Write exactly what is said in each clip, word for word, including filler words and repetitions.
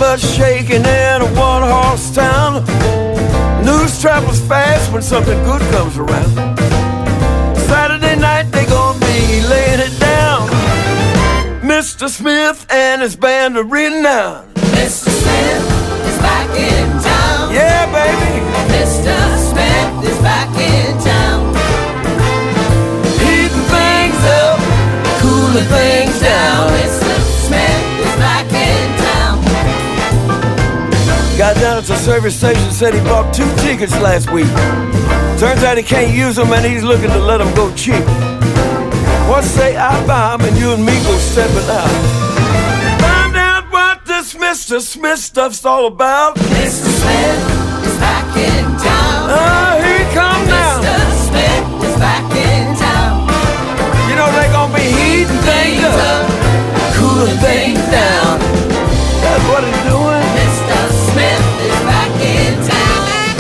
blood shaking in a one-horse town. News travels fast when something good comes around. Saturday night they gonna be laying it down. Mister Smith and his band are renowned. Mister Smith is back in town. Yeah, baby. Mister Smith is back in town. Heating things up, cooling things down. Mister Smith is back in town. Got down at the service station, said he bought two tickets last week. Turns out he can't use them and he's looking to let them go cheap. What say I buy him and you and me go stepping out? Find out what this Mister Smith stuff's all about. Mister Smith is back in town. Ah, uh, here he come now. Mister Smith is back in town. You know they gonna be heating things up, cooling things down. That's what he's doing. Mister Smith is back in town.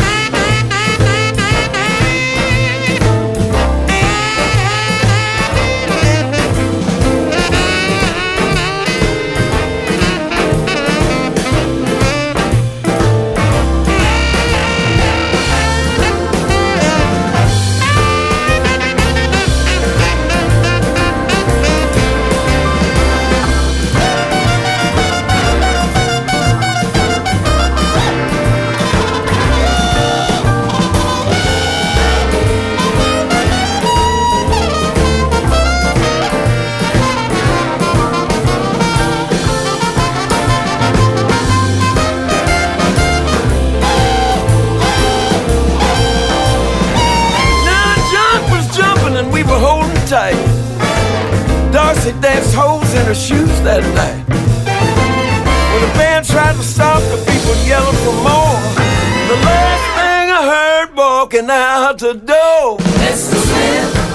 Tight. Darcy danced holes in her shoes that night. When the band tried to stop, the people yelling for more. The last thing I heard walking out the door, Mister Smith